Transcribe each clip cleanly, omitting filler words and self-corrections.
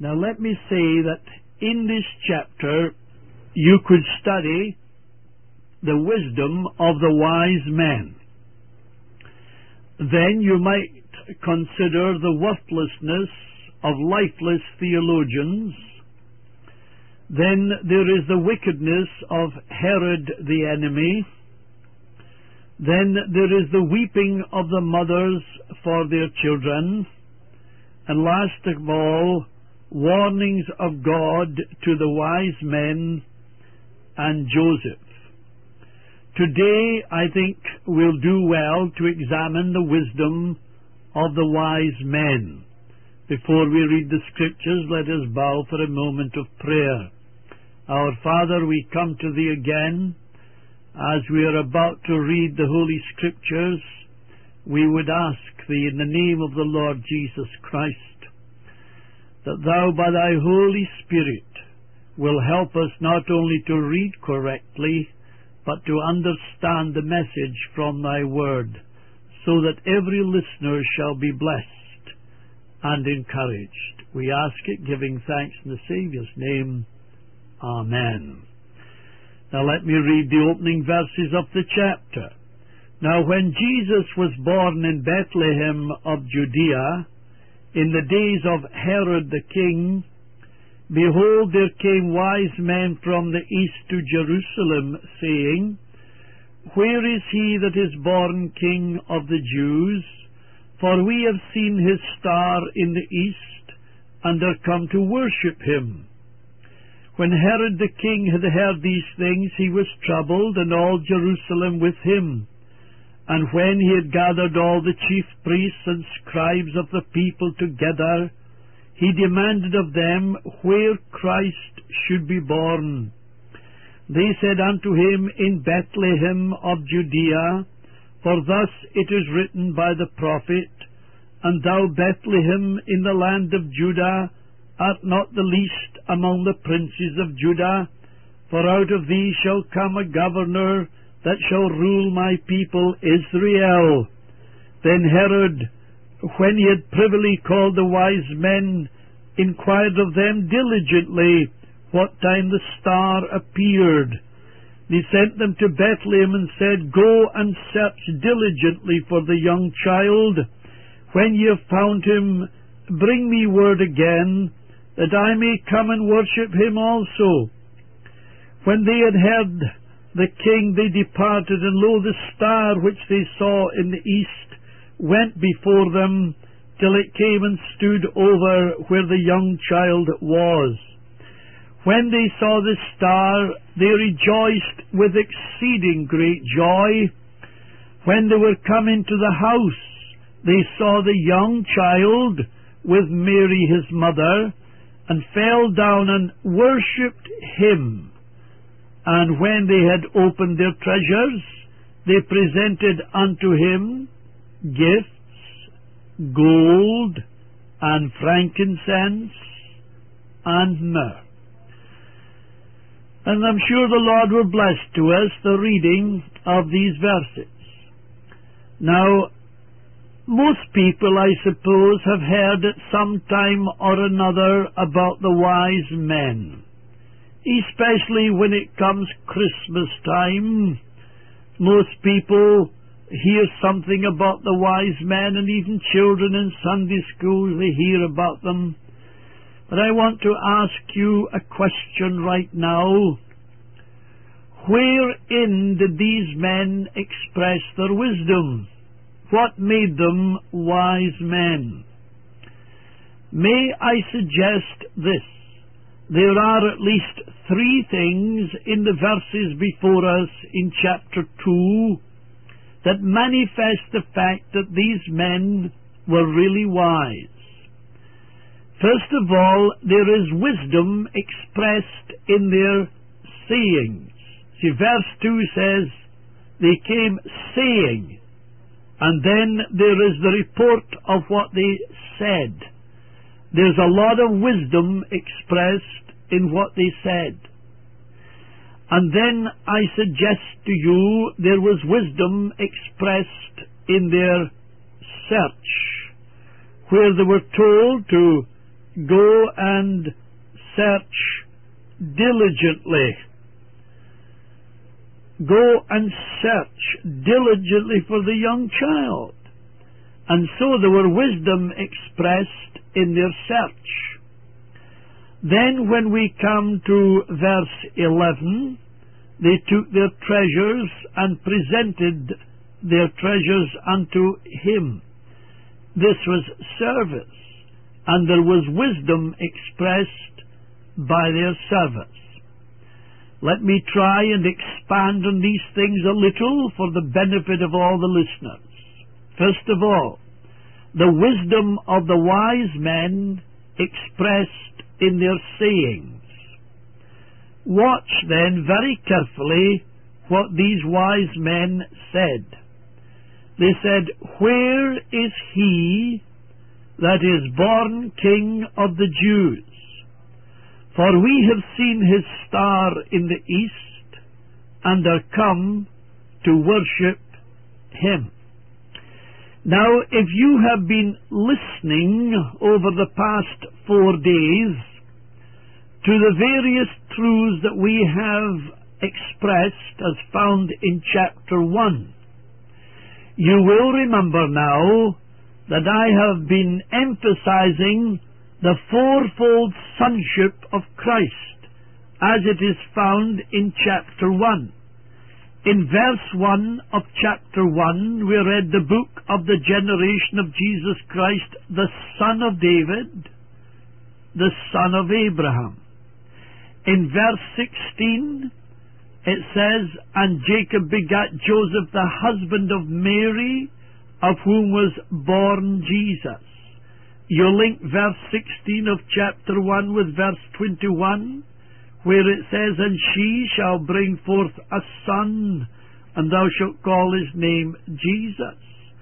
Now let me say that in this chapter you could study the wisdom of the wise men. Then you might consider the worthlessness of lifeless theologians. Then there is the wickedness of Herod the enemy. Then there is the weeping of the mothers for their children. And last of all, warnings of God to the wise men and Joseph. Today, I think we'll do well to examine the wisdom of the wise men. Before we read the Scriptures, let us bow for a moment of prayer. Our Father, we come to Thee again. As we are about to read the Holy Scriptures, we would ask Thee in the name of the Lord Jesus Christ, that Thou by Thy Holy Spirit will help us not only to read correctly, but to understand the message from Thy Word, so that every listener shall be blessed and encouraged. We ask it, giving thanks in the Saviour's name. Amen. Now let me read the opening verses of the chapter. Now when Jesus was born in Bethlehem of Judea, in the days of Herod the king, behold, there came wise men from the east to Jerusalem, saying, Where is he that is born King of the Jews? For we have seen his star in the east, and are come to worship him. When Herod the king had heard these things, he was troubled, and all Jerusalem with him. And when he had gathered all the chief priests and scribes of the people together, he demanded of them where Christ should be born. They said unto him, In Bethlehem of Judea, for thus it is written by the prophet, And thou, Bethlehem, in the land of Judah, art not the least among the princes of Judah, for out of thee shall come a governor that shall rule my people Israel. Then Herod, when he had privily called the wise men, inquired of them diligently what time the star appeared. He sent them to Bethlehem and said, Go and search diligently for the young child. When ye have found him, bring me word again, that I may come and worship him also. When they had heard the king, they departed, and lo, the star which they saw in the east went before them, till it came and stood over where the young child was. When they saw the star, they rejoiced with exceeding great joy. When they were come into the house, they saw the young child with Mary his mother, and fell down and worshipped him. And when they had opened their treasures, they presented unto him gifts, gold, and frankincense, and myrrh. And I'm sure the Lord will bless to us the reading of these verses. Now, most people, I suppose, have heard at some time or another about the wise men, especially when it comes Christmas time. Most people hear something about the wise men, and even children in Sunday school, they hear about them. But I want to ask you a question right now. Wherein did these men express their wisdom? What made them wise men? May I suggest this? There are at least three things in the verses before us in chapter 2 that manifest the fact that these men were really wise. First of all, there is wisdom expressed in their sayings. See, verse 2 says, they came saying, and then there is the report of what they said. There's a lot of wisdom expressed in what they said. And then I suggest to you there was wisdom expressed in their search, where they were told to go and search diligently. Go and search diligently for the young child. And so there were wisdom expressed in their search. Then when we come to verse 11, they took their treasures and presented their treasures unto him. This was service, and there was wisdom expressed by their service. Let me try and expand on these things a little for the benefit of all the listeners. First of all, the wisdom of the wise men expressed in their sayings. Watch then very carefully what these wise men said. They said, "Where is he that is born King of the Jews? For we have seen his star in the east, and are come to worship him." Now, if you have been listening over the past 4 days to the various truths that we have expressed as found in chapter 1, you will remember now that I have been emphasizing the fourfold sonship of Christ as it is found in chapter 1. In verse 1 of chapter 1, we read the book of the generation of Jesus Christ, the son of David, the son of Abraham. In verse 16, it says, "And Jacob begat Joseph, the husband of Mary, of whom was born Jesus." You link verse 16 of chapter 1 with verse 21, where it says, "And she shall bring forth a son, and thou shalt call his name Jesus."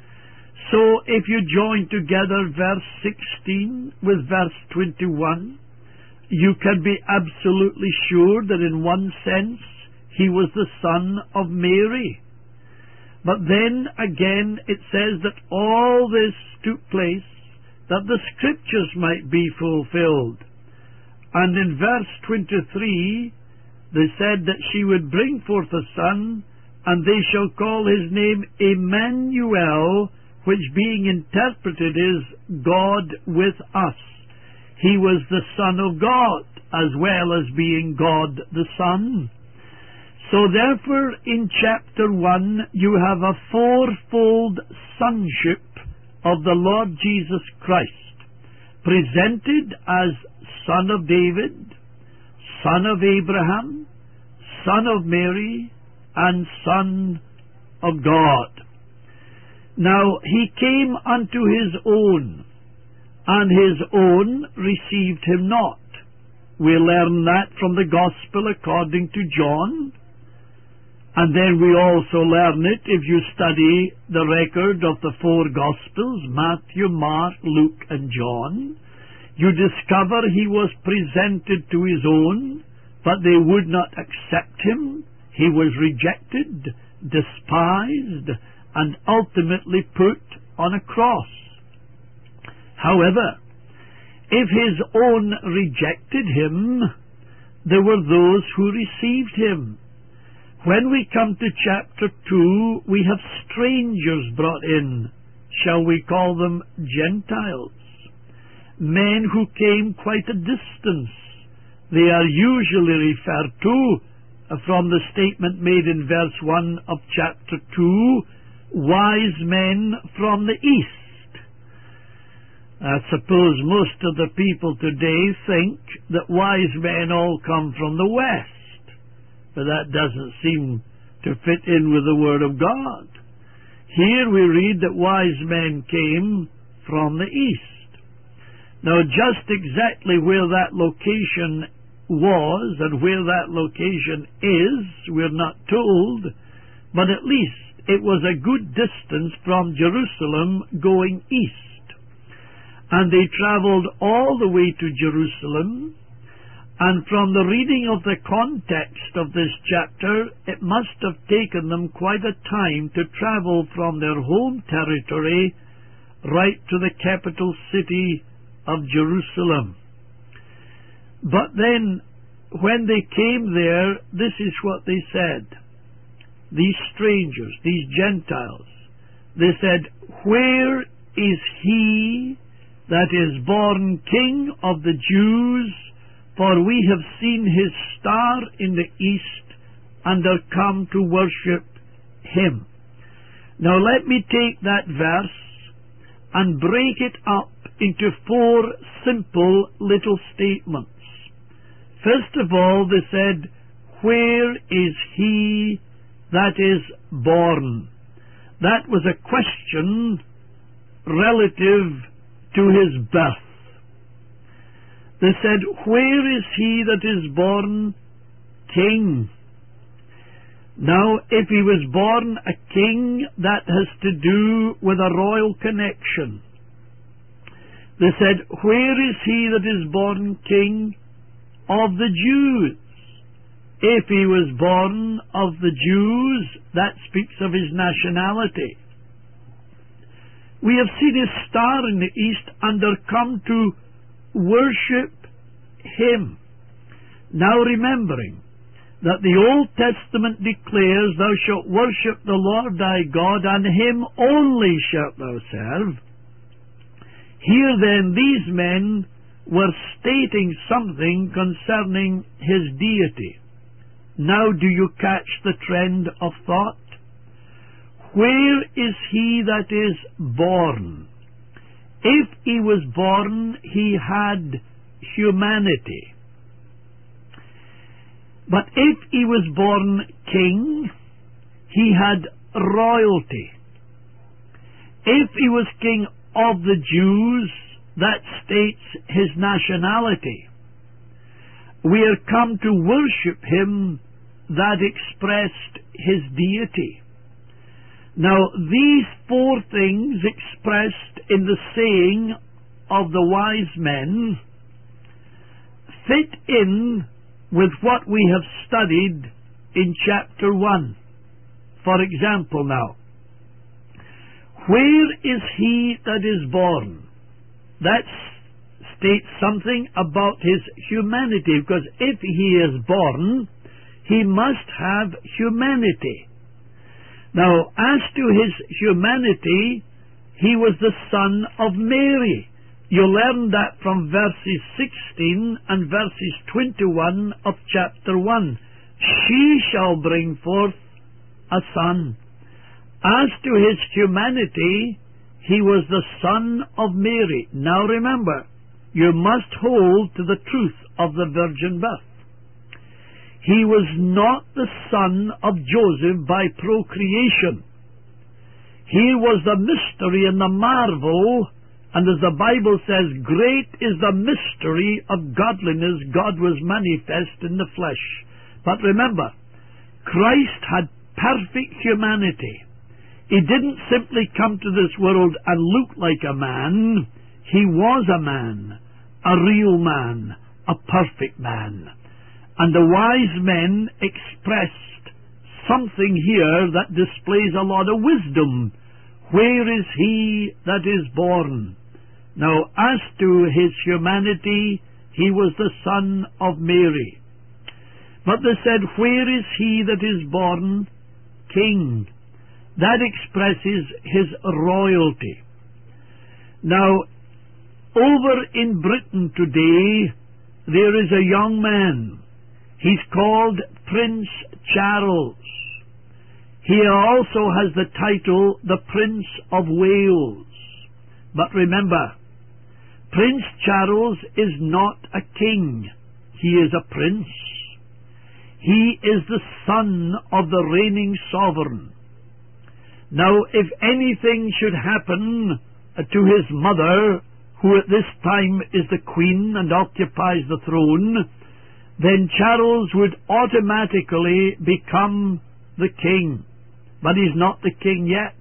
So if you join together verse 16 with verse 21, you can be absolutely sure that in one sense he was the son of Mary. But then again it says that all this took place that the scriptures might be fulfilled. And in verse 23, they said that she would bring forth a son, and they shall call his name Emmanuel, which being interpreted is God with us. He was the Son of God, as well as being God the Son. So therefore, in chapter 1, you have a fourfold sonship of the Lord Jesus Christ, presented as Son of David, Son of Abraham, Son of Mary, and Son of God. Now, he came unto his own, and his own received him not. We learn that from the Gospel according to John, and then we also learn it if you study the record of the 4 Gospels, Matthew, Mark, Luke, and John. You discover he was presented to his own, but they would not accept him. He was rejected, despised, and ultimately put on a cross. However, if his own rejected him, there were those who received him. When we come to chapter 2, we have strangers brought in. Shall we call them Gentiles? Men who came quite a distance. They are usually referred to from the statement made in verse 1 of chapter 2, wise men from the east. I suppose most of the people today think that wise men all come from the west, but that doesn't seem to fit in with the Word of God. Here we read that wise men came from the east. Now, just exactly where that location was and where that location is, we're not told, but at least it was a good distance from Jerusalem going east. And they traveled all the way to Jerusalem, and from the reading of the context of this chapter, it must have taken them quite a time to travel from their home territory right to the capital city of Jerusalem. But then, when they came there, this is what they said. These strangers, these Gentiles, they said, "Where is he that is born King of the Jews? For we have seen his star in the east, and are come to worship him." Now let me take that verse and break it up into 4 simple little statements. First of all, they said, "Where is he that is born?" That was a question relative to his birth. They said, "Where is he that is born King?" Now, if he was born a king, that has to do with a royal connection. They said, "Where is he that is born King of the Jews?" If he was born of the Jews, that speaks of his nationality. "We have seen his star in the east, and are come to worship him." Now remembering that the Old Testament declares, "Thou shalt worship the Lord thy God, and him only shalt thou serve." Here then these men were stating something concerning his deity. Now do you catch the trend of thought? Where is he that is born? If he was born, he had humanity. But if he was born king, he had royalty. If he was king of the Jews, that states his nationality. "We are come to worship him," that expressed his deity. Now these 4 things expressed in the saying of the wise men fit in with what we have studied in chapter 1. For example now, "Where is he that is born?" That states something about his humanity, because if he is born, he must have humanity. Now, as to his humanity, he was the son of Mary. You learn that from verses 16 and verses 21 of chapter 1. "She shall bring forth a son." As to his humanity, he was the son of Mary. Now remember, you must hold to the truth of the virgin birth. He was not the son of Joseph by procreation. Here was the mystery and the marvel, and as the Bible says, "Great is the mystery of godliness, God was manifest in the flesh." But remember, Christ had perfect humanity. He didn't simply come to this world and look like a man. He was a man, a real man, a perfect man. And the wise men expressed something here that displays a lot of wisdom. Where is he that is born? Now, as to his humanity, he was the son of Mary. But they said, "Where is he that is born King?" That expresses his royalty. Now, over in Britain today, there is a young man. He's called Prince Charles. He also has the title the Prince of Wales. But remember, Prince Charles is not a king. He is a prince. He is the son of the reigning sovereign. Now, if anything should happen to his mother, who at this time is the queen and occupies the throne, then Charles would automatically become the king. But he's not the king yet.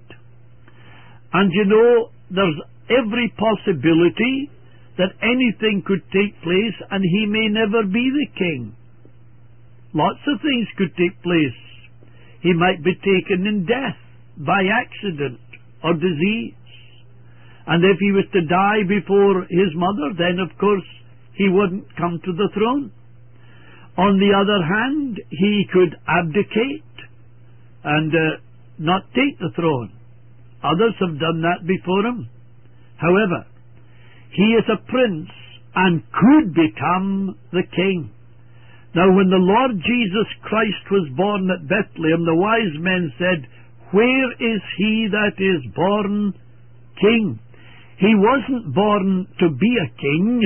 And you know, there's every possibility that anything could take place and he may never be the king. Lots of things could take place. He might be taken in death, by accident, or disease. And if he was to die before his mother, then of course he wouldn't come to the throne. On the other hand, he could abdicate and not take the throne. Others have done that before him. However, he is a prince and could become the king. Now, when the Lord Jesus Christ was born at Bethlehem, the wise men said, "Where is he that is born king?" He wasn't born to be a king.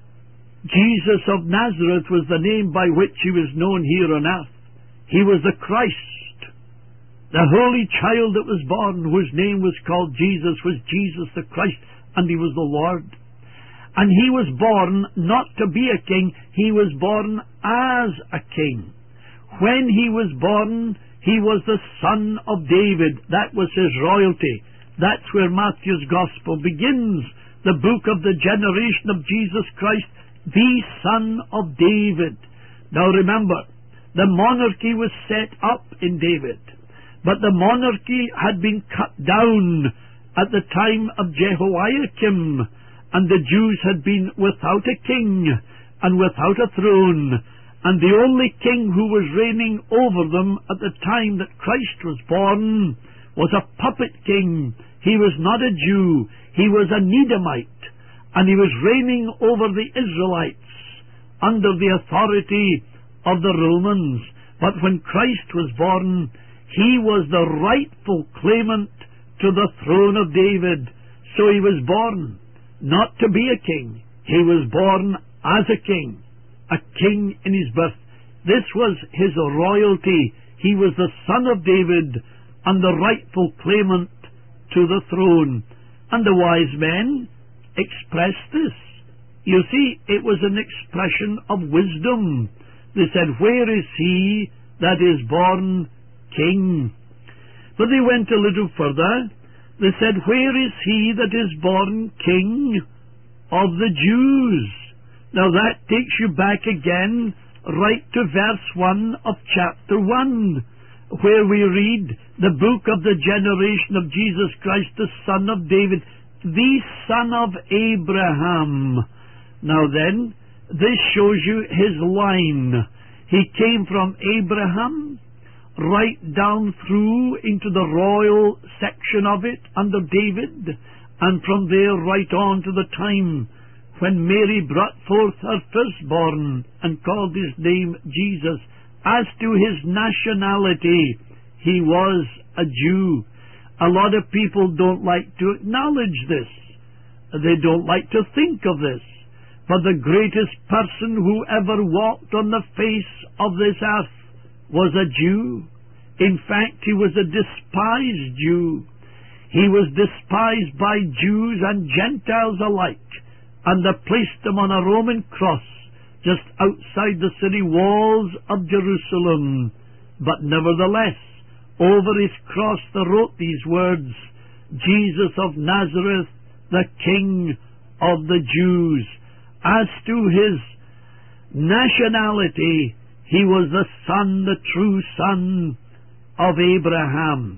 Jesus of Nazareth was the name by which he was known here on earth. He was the Christ. The holy child that was born, whose name was called Jesus, was Jesus the Christ, and he was the Lord. And he was born not to be a king, he was born as a king. When he was born, he was the son of David. That was his royalty. That's where Matthew's Gospel begins, the book of the generation of Jesus Christ, the son of David. Now remember, the monarchy was set up in David, but the monarchy had been cut down at the time of Jehoiakim, and the Jews had been without a king and without a throne, and the only king who was reigning over them at the time that Christ was born was a puppet king. He was not a Jew, he was a Edomite, and he was reigning over the Israelites under the authority of the Romans. But when Christ was born, he was the rightful claimant to the throne of David. So he was born not to be a king, he was born as a king in his birth. This was his royalty. He was the son of David and the rightful claimant to the throne. And the wise men expressed this. You see, it was an expression of wisdom. They said, "Where is he that is born king?" But they went a little further. They said, "Where is he that is born king of the Jews?" Now that takes you back again right to verse 1 of chapter 1, where we read, "The book of the generation of Jesus Christ, the son of David, the son of Abraham." Now then, this shows you his line. He came from Abraham right down through into the royal section of it under David, and from there right on to the time when Mary brought forth her firstborn and called his name Jesus. As to his nationality, he was a Jew. A lot of people don't like to acknowledge this. They don't like to think of this. But the greatest person who ever walked on the face of this earth was a Jew. In fact, he was a despised Jew. He was despised by Jews and Gentiles alike, and they placed him on a Roman cross just outside the city walls of Jerusalem. But nevertheless, over his cross they wrote these words, "Jesus of Nazareth, the King of the Jews." As to his nationality, he was the son, the true son of Abraham.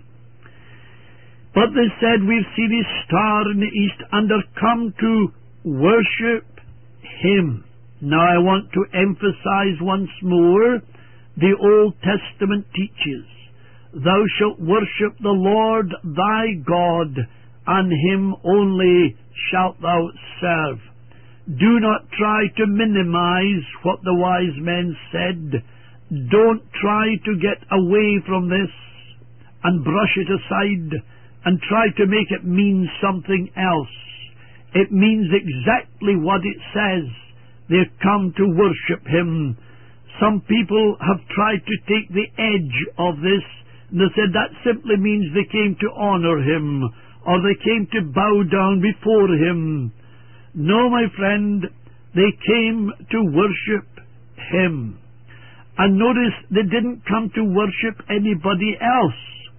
But they said, "We've seen his star in the east and are come to worship him." Now I want to emphasize once more, the Old Testament teaches, "Thou shalt worship the Lord thy God, and him only shalt thou serve." Do not try to minimize what the wise men said. Don't try to get away from this and brush it aside and try to make it mean something else. It means exactly what it says. They've come to worship him. Some people have tried to take the edge of this, and they said that simply means they came to honor him, or they came to bow down before him. No, my friend, they came to worship him. And notice, they didn't come to worship anybody else.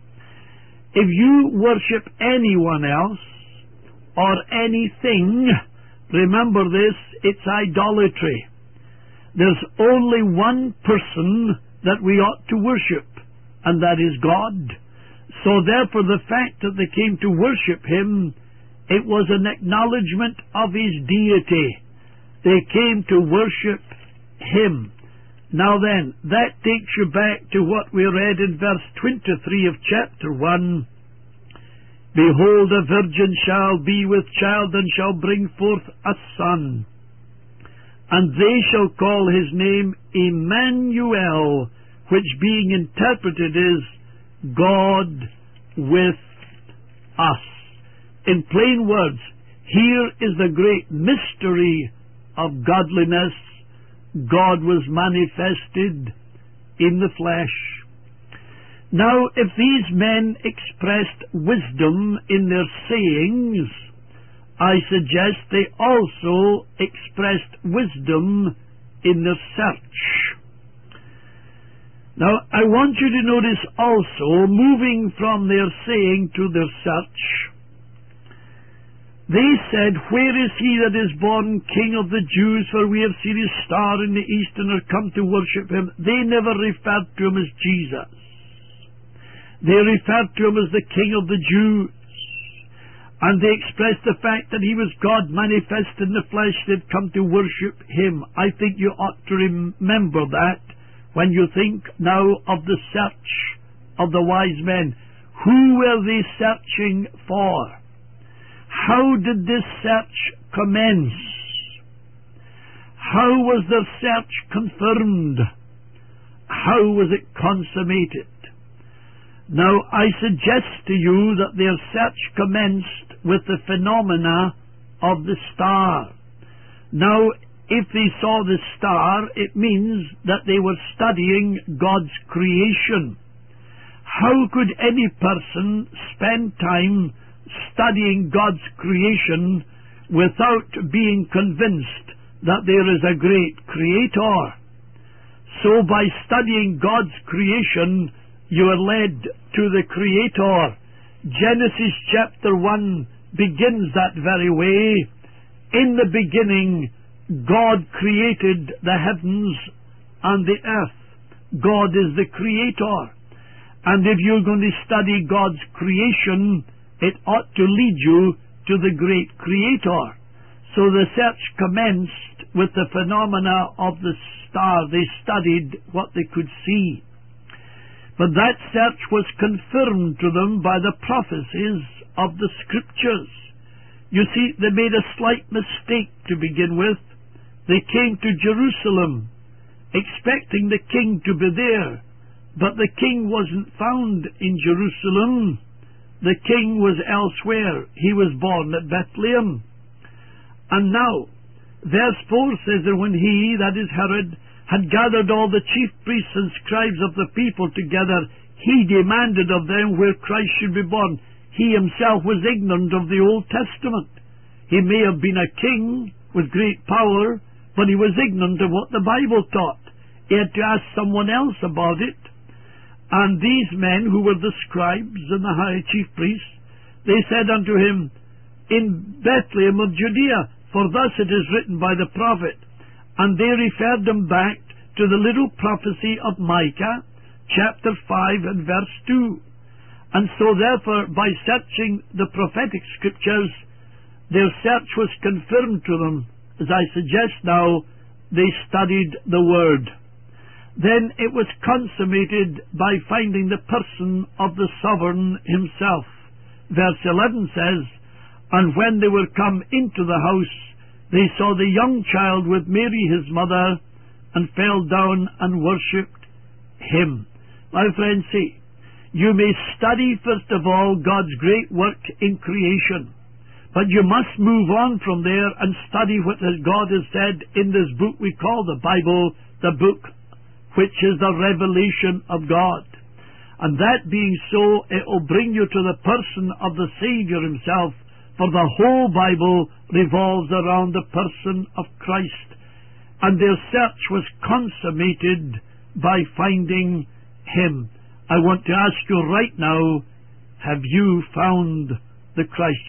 If you worship anyone else or anything, remember this, it's idolatry. There's only one person that we ought to worship, and that is God. So therefore, the fact that they came to worship him It was an acknowledgement of his deity. They came to worship him. Now then, that takes you back to what we read in verse 23 of chapter 1. Behold, a virgin shall be with child, and shall bring forth a son, and they shall call his name Emmanuel, which being interpreted is God with us. In plain words, here is the great mystery of godliness. God was manifested in the flesh. Now, if these men expressed wisdom in their sayings, I suggest they also expressed wisdom in their search. Now, I want you to notice also, moving from their saying to their search, they said, Where is he that is born King of the Jews? For we have seen his star in the east and are come to worship him. They never referred to him as Jesus. They referred to him as the King of the Jews. And they expressed the fact that he was God manifest in the flesh. They'd come to worship him. I think you ought to remember that when you think now of the search of the wise men. Who were they searching for? How did this search commence? How was their search confirmed? How was it consummated? Now, I suggest to you that their search commenced with the phenomena of the star. Now, if they saw the star, it means that they were studying God's creation. How could any person spend time studying God's creation without being convinced that there is a great creator? So by studying God's creation, you are led to the creator. Genesis chapter 1 begins that very way. In the beginning, God created the heavens and the earth. God is the creator. And if you're going to study God's creation, it ought to lead you to the great creator. So the search commenced with the phenomena of the star. They studied what they could see. But that search was confirmed to them by the prophecies of the Scriptures. You see, they made a slight mistake to begin with. They came to Jerusalem, expecting the king to be there. But the king wasn't found in Jerusalem. The king was elsewhere. He was born at Bethlehem. And now, verse 4 says that when he, that is Herod, had gathered all the chief priests and scribes of the people together, he demanded of them where Christ should be born. He himself was ignorant of the Old Testament. He may have been a king with great power, but he was ignorant of what the Bible taught. He had to ask someone else about it. And these men, who were the scribes and the high chief priests, they said unto him, In Bethlehem of Judea, for thus it is written by the prophet. And they referred them back to the little prophecy of Micah, chapter 5 and verse 2. And so therefore, by searching the prophetic scriptures, their search was confirmed to them. As I suggest now, they studied the Word. Then it was consummated by finding the person of the sovereign himself. Verse 11 says, And when they were come into the house, they saw the young child with Mary his mother, and fell down and worshipped him. My friends, see, you may study first of all God's great work in creation, but you must move on from there and study what God has said in this book we call the Bible, the book which is the revelation of God. And that being so, it will bring you to the person of the Savior himself, for the whole Bible revolves around the person of Christ. And their search was consummated by finding him. I want to ask you right now, have you found the Christ?